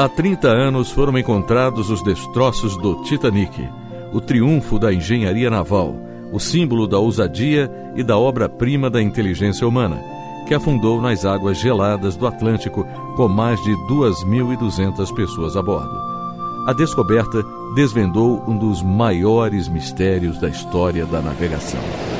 Há 30 anos foram encontrados os destroços do Titanic, o triunfo da engenharia naval, o símbolo da ousadia e da obra-prima da inteligência humana, que afundou nas águas geladas do Atlântico com mais de 2.200 pessoas a bordo. A descoberta desvendou um dos maiores mistérios da história da navegação.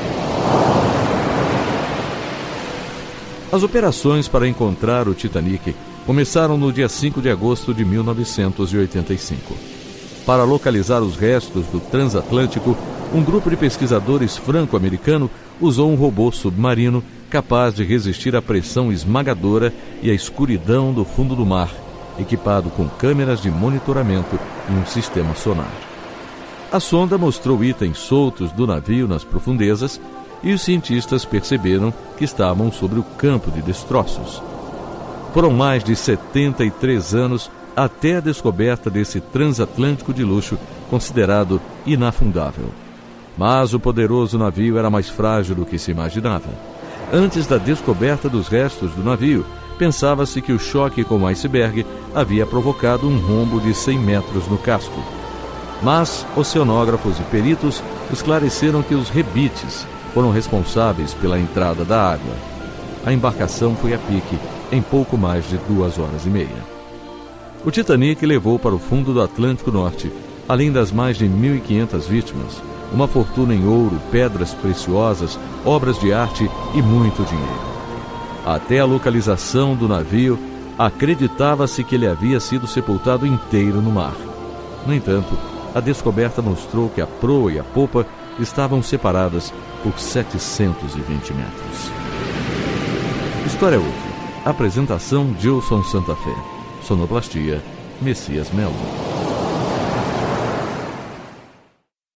As operações para encontrar o Titanic começaram no dia 5 de agosto de 1985. Para localizar os restos do transatlântico, um grupo de pesquisadores franco-americano usou um robô submarino capaz de resistir à pressão esmagadora e à escuridão do fundo do mar, equipado com câmeras de monitoramento e um sistema sonar. A sonda mostrou itens soltos do navio nas profundezas e os cientistas perceberam que estavam sobre o campo de destroços. Foram mais de 73 anos até a descoberta desse transatlântico de luxo considerado inafundável. Mas o poderoso navio era mais frágil do que se imaginava. Antes da descoberta dos restos do navio, pensava-se que o choque com o iceberg havia provocado um rombo de 100 metros no casco. Mas oceanógrafos e peritos esclareceram que os rebites foram responsáveis pela entrada da água. A embarcação foi a pique em pouco mais de 2 horas e meia. O Titanic levou para o fundo do Atlântico Norte, além das mais de 1.500 vítimas, uma fortuna em ouro, pedras preciosas, obras de arte e muito dinheiro. Até a localização do navio, acreditava-se que ele havia sido sepultado inteiro no mar. No entanto, a descoberta mostrou que a proa e a popa estavam separadas por 720 metros. História útil. Apresentação: Gilson Santa Fé. Sonoplastia: Messias Melo.